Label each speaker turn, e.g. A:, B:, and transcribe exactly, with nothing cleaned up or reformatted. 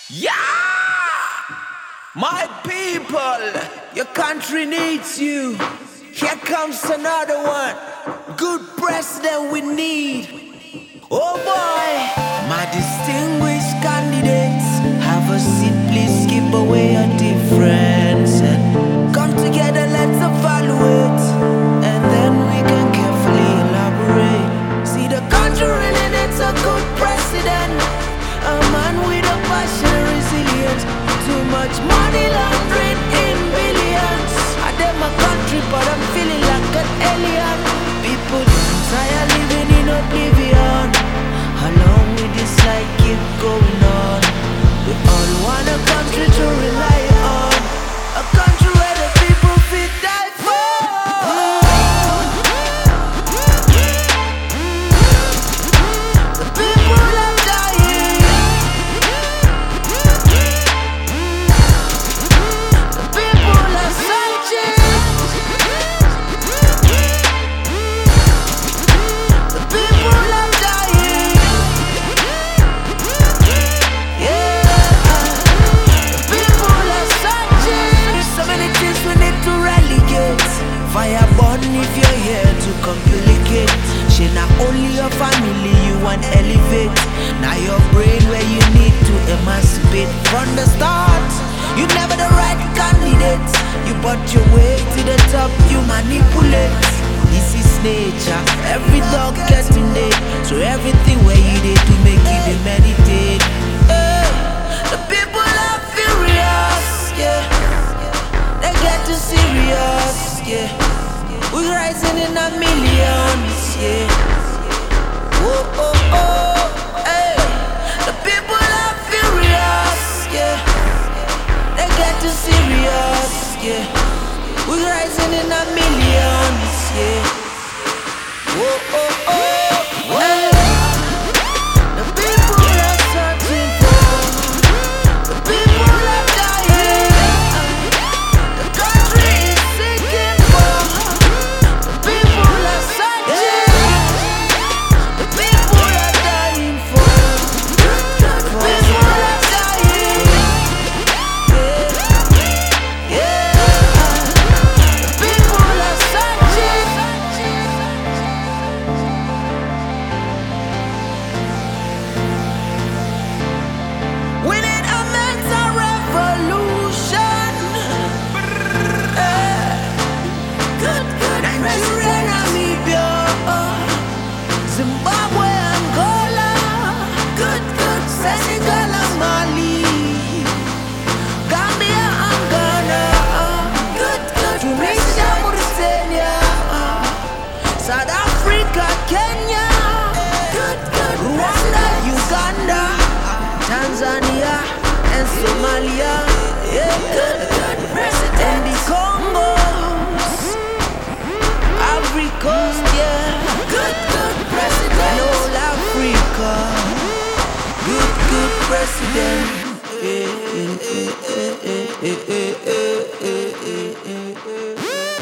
A: Yeah! My people, your country needs you. Here comes another one. Good president we need. Oh boy, my distinguished candidates, have a seat, please keep away your difference and come together, let's evaluate, and then we can carefully elaborate. See, the country really needs a good president, a man with a passion and resilience. Too much money laundering in billions. I did my country, but I'm feeling like an alien. People tired living in oblivion. How long will this life keep going on? We all want a country to rely on, a country where the people feel die for. The people are dying. The people are searching. The people are dying. Yeah. The people are searching. So many things we need to relegate. Fire burn if you're here to complicate. She not only your family you want elevate. Now your brain where you need to emancipate. From the start, you never the right candidate. You bought your way to the top, you manipulate. This is nature, every dog getting it. So everything where you did to make you dey meditate. Eh, the people are furious, yeah. They get too serious, yeah. We rising in the millions, yeah. Oh, oh, oh, hey. The people are furious, yeah. They get too serious, yeah. We rising in the millions, yeah. Oh, oh, oh, hey. The people are searching for. The people are dying. The country is seeking for. The people are searching. The people are dying for. The people are dying. Yeah, yeah. The people are searching. We need a mental revolution. Eh. Good, good. Nigeria, Namibia, Zimbabwe, Angola. Good, good. Senegal and Mali, Gambia and Ghana. Good, good. Tunisia, Mauritania, South Africa, Kenya. Good, good. Rwanda, Uganda, Tanzania and Somalia. Yeah, good, good. And the Congos, Ivory Coast, yeah. Good, good president. And all Africa. Good, good president. Eh, eh, eh, eh, eh, eh, eh, eh, eh, eh.